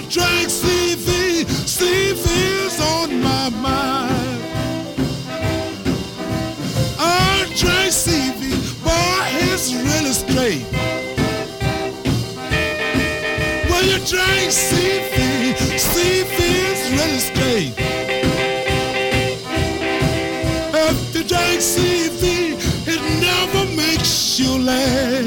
Drink CV, CV's on my mind. I drink CV, boy, it's really straight. Well, you drink CV, CV's really straight. If you drink CV, it never makes you laugh.